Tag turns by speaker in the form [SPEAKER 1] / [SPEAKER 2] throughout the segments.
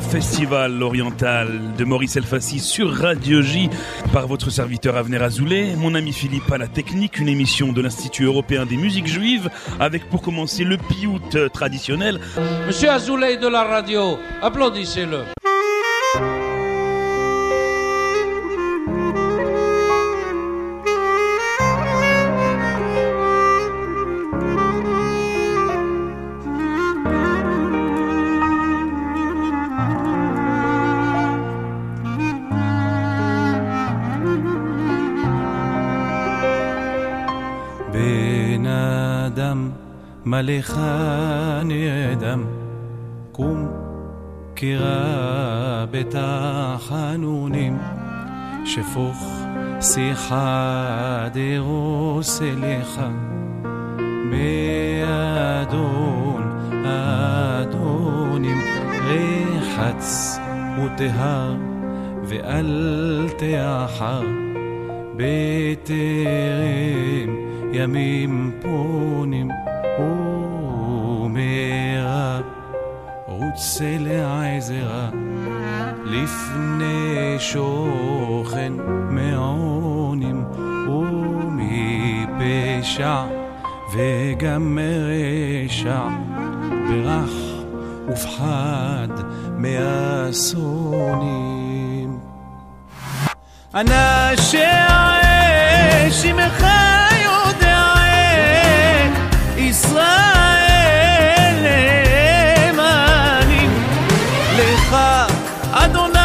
[SPEAKER 1] Festival oriental de Maurice Elfassi sur Radio J par votre serviteur Avner Azoulay, mon ami Philippe à la technique, une émission de l'Institut européen des musiques juives avec pour commencer le piout traditionnel.
[SPEAKER 2] Monsieur Azoulay de la radio, applaudissez-le.
[SPEAKER 3] מלאכני אדם קום קרא בתחנונים שפוך שיחה דרוס אליך באדון אדונים רחץ וטהר ואל תאחר בטרם ימים פונים ומרב רוצה לעזרה לפני שוכן מעונים ומפשע וגם מרשע ברח ופחד מאסונים אנשי האש עמך יודע ישראל אמנים לך אדוני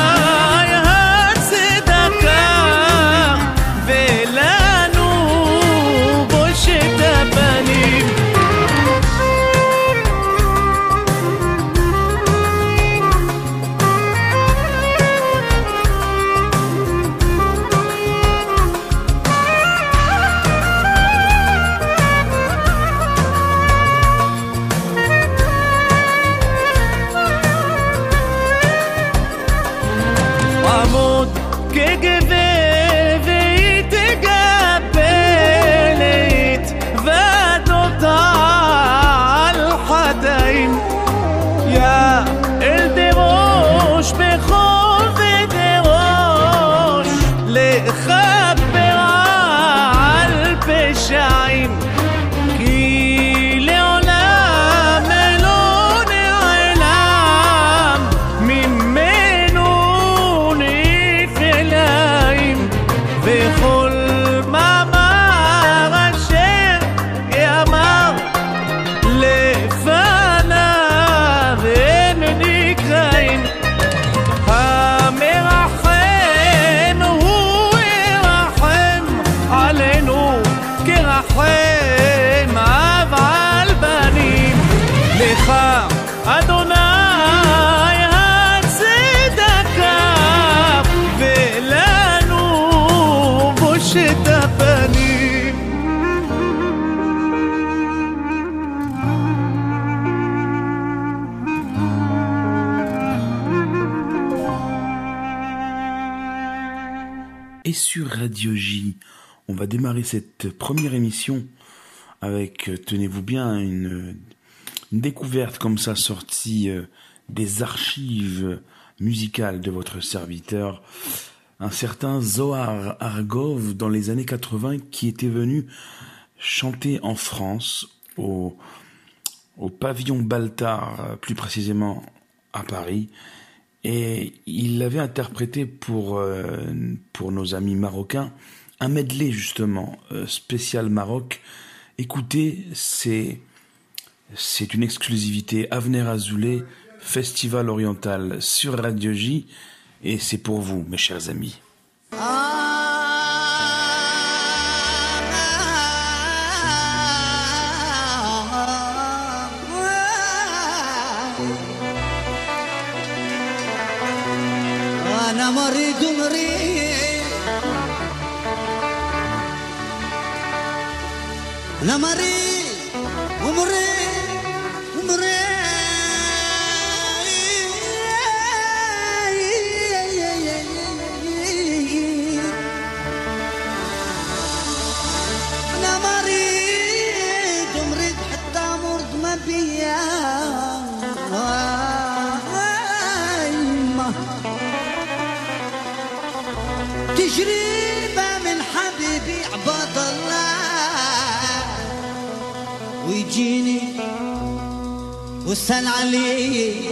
[SPEAKER 3] הצדקה ולנו בושת הפנים
[SPEAKER 1] Sur Radio J, on va démarrer cette première émission avec, tenez-vous bien, une découverte comme ça sortie des archives musicales de votre serviteur, un certain Zohar Argov dans les années 80 qui était venu chanter en France au pavillon Baltard, plus précisément à Paris. Et il avait interprété pour nos amis marocains un medley justement spécial Maroc. Écoutez, c'est une exclusivité Avner Azoulay, Festival oriental sur Radio J, et c'est pour vous, mes chers amis.
[SPEAKER 4] أنا مريض أنا مريض ومريض أنا مريض حتى مرض ما بيا تجربة من حبيبي عباد الله ويجيني وسأل عليه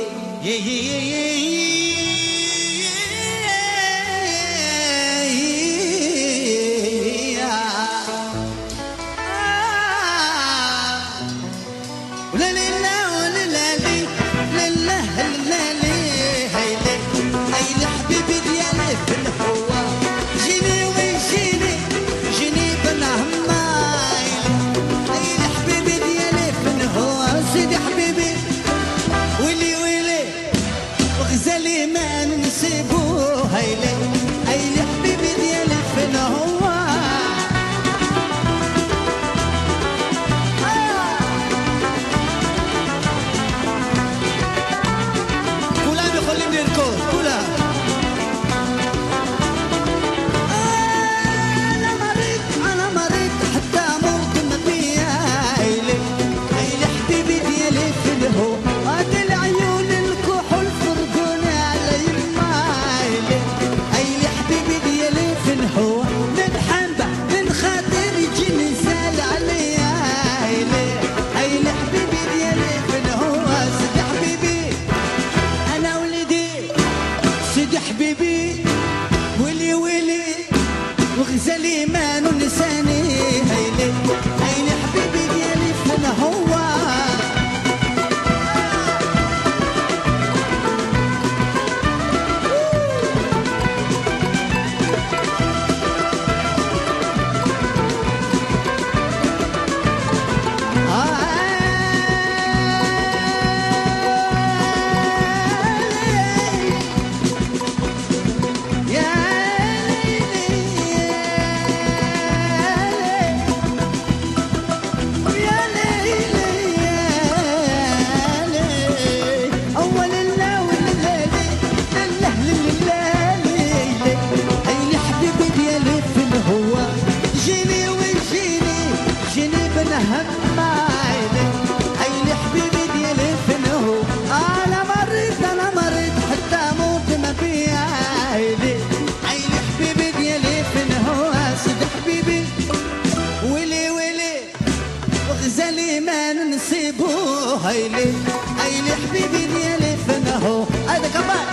[SPEAKER 4] هيلي هيلي حبيبي ديالي فنهو هذا كمان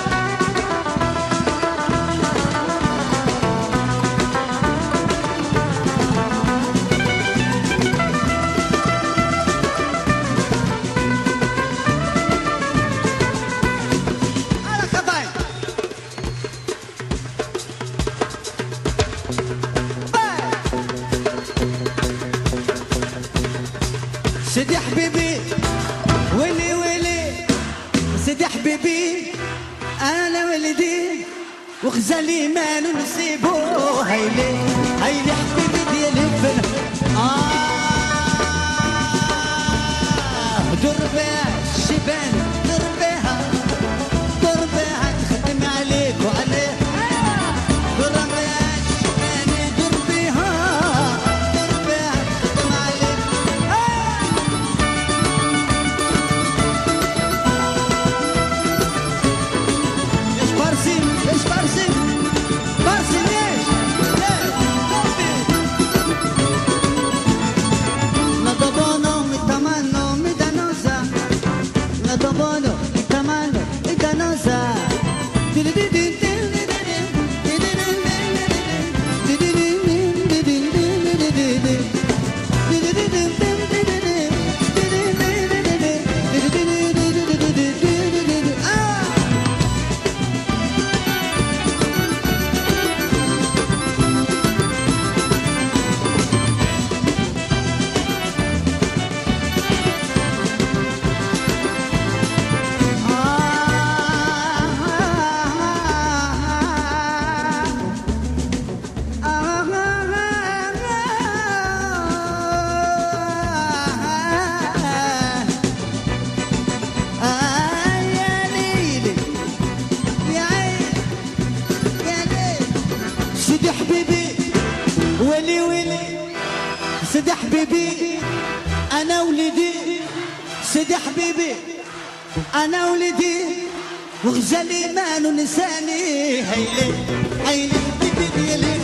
[SPEAKER 4] سيدي حبيبي ويلي ويلي سيدي حبيبي انا ولدي وغزالي ما نسيبو هيلي هيلي حبيبي ديالي فن دور بها الشبان دور بها نخدم عليك وعليه دور بها الشبان دور بها نخدم عليك ليش بارسي ليش نضبانو متمانو ميدانوزا نضبانو متمانو ميدانوزا سيدي حبيبي ولي سيدي حبيبي انا ولدي سيدي حبيبي انا ولدي وغزالي ما نساني هيلي حبيبي ديالي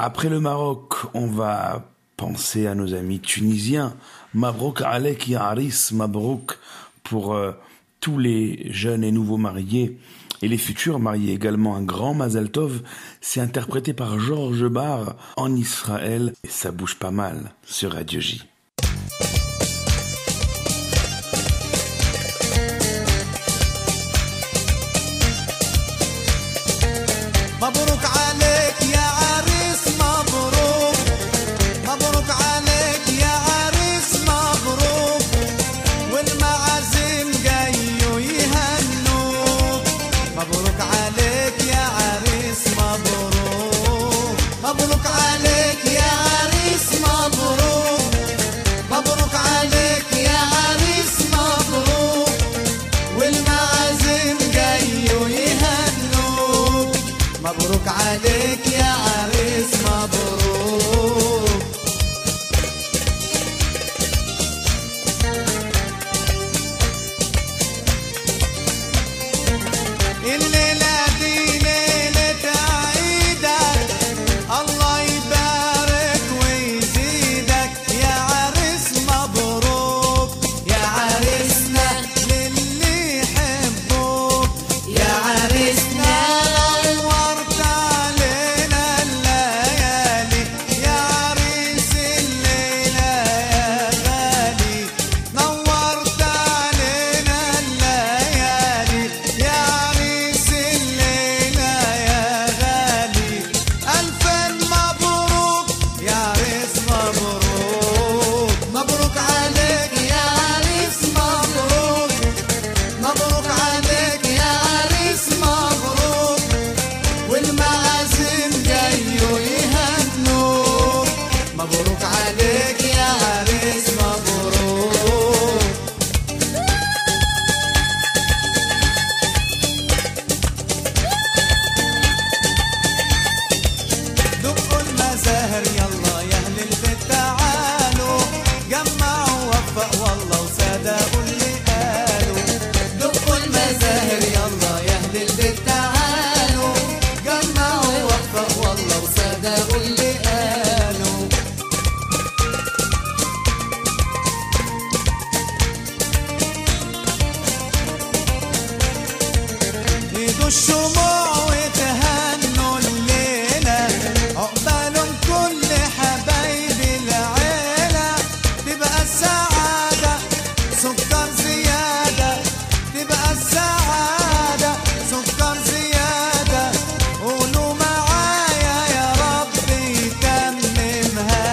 [SPEAKER 1] Après le Maroc, on va penser à nos amis tunisiens. Mabrouk alek ya aris, Mabrouk pour tous les jeunes et nouveaux mariés et les futurs mariés également. Un grand Mazel Tov, c'est interprété par Georges Bar en Israël et ça bouge pas mal sur Radio J.
[SPEAKER 4] مبروك عليك يا عريس مبروك مبروك عليك يا عريس مبروك والمعازيم جايوا يهنوك مبروك عليك يا عريس مبروك مبروك عليك يا عريس مبروك مبروك عليك يا عريس مبروك والمعازيم جايوا يهنوك مبروك عليك يا عريس مبروك الليلة دي ليلة عيدك الله يبارك ويزيدك يا عريس مبروك يا عريسنا للي يحبوك يا عريسنا نورت علينا الليالي يا عريس الليلة يا غالي نورت علينا الليالي يا عريس الليلة يا غالي ألفين مبروك يا عريس مبروك مبروك عليك يا عريس مبروك مبروك عليك يا عريس مبروك والمعازيم جايوا يهنوك مبروك عليك يا عريس مبروك دقوا المزاهر يلا يا اهل البيت تعالوا جمعوا وفقوا والله وصدقوا اللي قالوا دقوا المزاهر يلا يا اهل البيت تعالوا جمعوا وفقوا والله وصدقوا اللي قالوا ايدوا الشموع وتهنوا الليلة عقبالهم كل حبايب العيلة تبقى السعادة سكر زيادة تبقى السعادة سكر زيادة قولوا معايا يا رب يتممها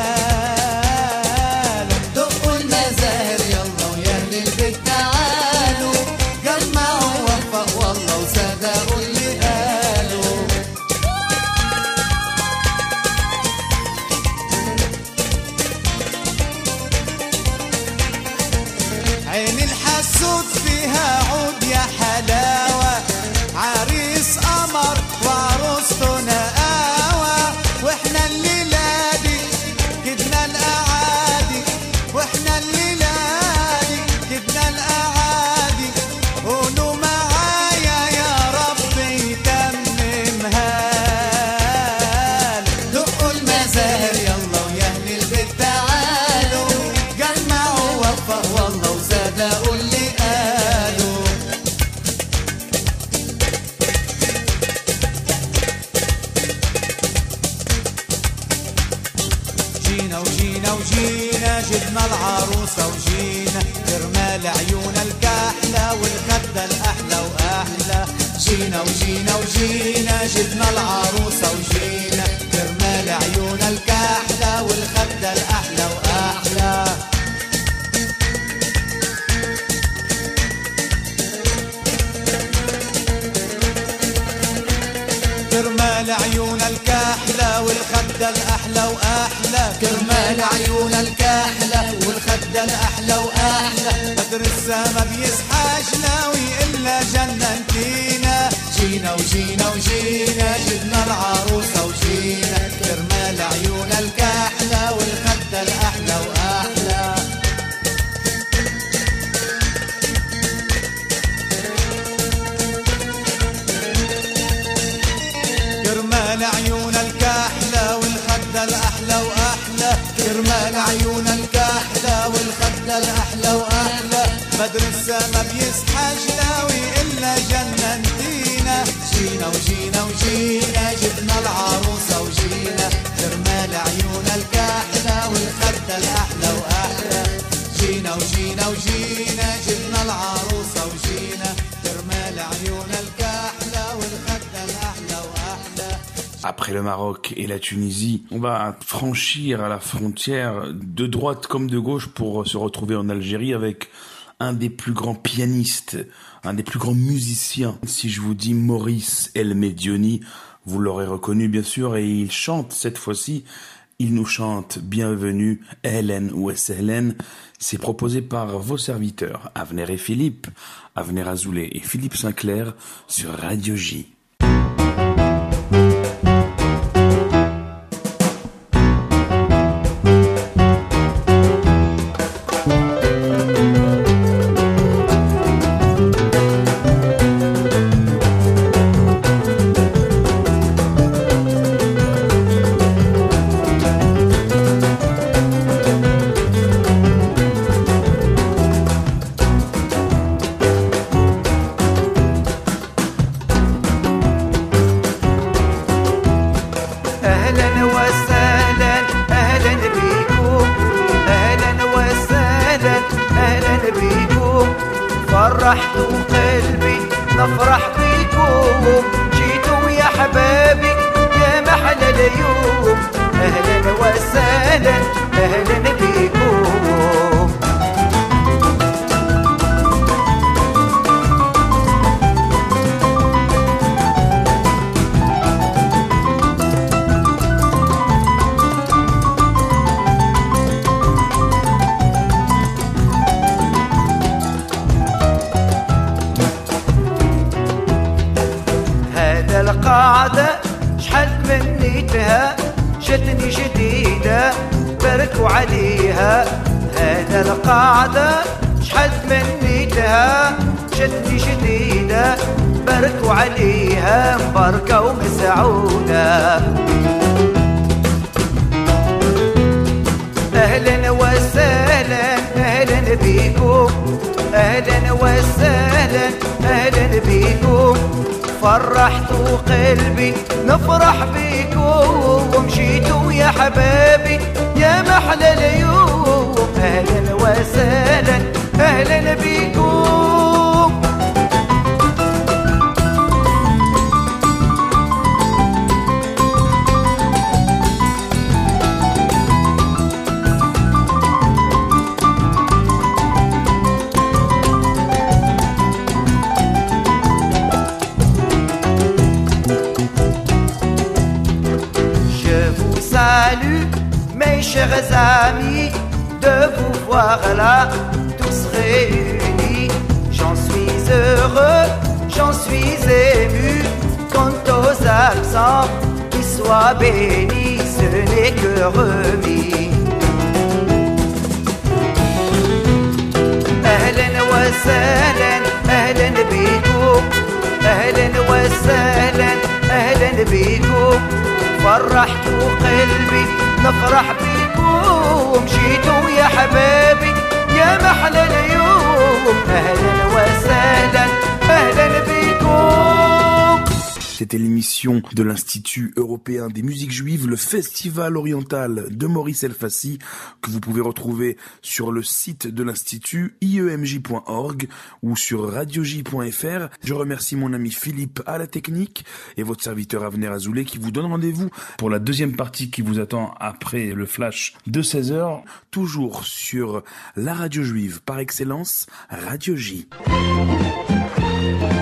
[SPEAKER 4] لك دقوا المزاهر يلا ويا اهل البيت تعالوا جمعوا وفقوا والله وصدقوا اللي قالوا عين الحسود فيها عود يا حلاوة عريس قمر وعروسته نقاوة واحنا الليلة دي كدنا الأعادي واحنا الليلة دي كدنا الأعادي قولوا معايا يا رب يتممها لك دقوا المزاهر يلا ويا اهل البيت تعالوا جمعوا وفقوا والله وصدقوا اللي قالوا جينا وجينا وجينا جبنا العروسة وجينا كرمال عيون الكحلة والخدة الأحلى وأحلى جينا وجينا وجينا جبنا العروسة وجينا كرمال عيون الكحلة والخدة الأحلى وأحلى كرمال عيون الكحلة والخدة الأحلى وأحلى كرمال عيون الكحلة والخدة الأحلى وأحلى بدر السما بيسحاش ناوي إلا جننتينا جينا وجينا وجينا جبنا العروسة وجينا كرمال عيون الكحلة والخدة الأحلى وأحلى كرمال عيون الكحلة والخدة ترمال عيون الكحلة والخدة الأحلى وأحلى بدر السما بيسحى جلاوي إلا جننتينا جينا وجينا وجينا جبنا العروسة وجينا ترمال عيون الكحلة والخدة الأحلى وأحلى جينا وجينا وجينا جبنا العروسة وجينا ترمال عيون الكحلة والخدة الأحلى وأحلى.
[SPEAKER 1] Après le Maroc et la Tunisie, on va franchir à la frontière de droite comme de gauche pour se retrouver en Algérie avec un des plus grands pianistes, un des plus grands musiciens. Si je vous dis Maurice El Médioni, vous l'aurez reconnu bien sûr, et il chante cette fois-ci, il nous chante Bienvenue, Hélène ou Hélène. C'est proposé par vos serviteurs, Avner et Philippe, Avner Azoulay et Philippe Sinclair sur Radio J.
[SPEAKER 5] فرحتوا قلبي نفرح بيكم جيتوا يا حبابي يا محلى اليوم أهلا وسهلا أهلا بيكم. القاعدة شحال تمنيتها جتني جديدة باركوا عليها. هذا القاعدة شحال تمنيتها جتني جديدة باركوا عليها مباركة ومسعودة. أهلا وسهلا أهلا بيكم أهلا وسهلا أهلا بيكم فرحتوا قلبي نفرح بيكم ومشيتوا يا حبابي يا محلى اليوم أهلا وسهلا أهلا بيكم. Salut mes chers amis de vous voir là tous réunis. J'en suis heureux, j'en suis ému. Quant aux absents, qu'ils soient bénis, ce n'est que remis. أهلا وسهلا أهلا بيكم أهلا وسهلا أهلا بيكم فرحتوا قلبي نفرح بيكم مشيتوا يا حبابي يا محلى اليوم أهلا وسهلا أهلا بيكم.
[SPEAKER 1] C'était l'émission de l'Institut européen des musiques juives, le Festival oriental de Maurice El Fassi, que vous pouvez retrouver sur le site de l'Institut iemj.org ou sur radioj.fr. Je remercie mon ami Philippe à la technique et votre serviteur Avner Azoulay qui vous donne rendez-vous pour la deuxième partie qui vous attend après le flash de 16h, toujours sur la radio juive par excellence, Radio J.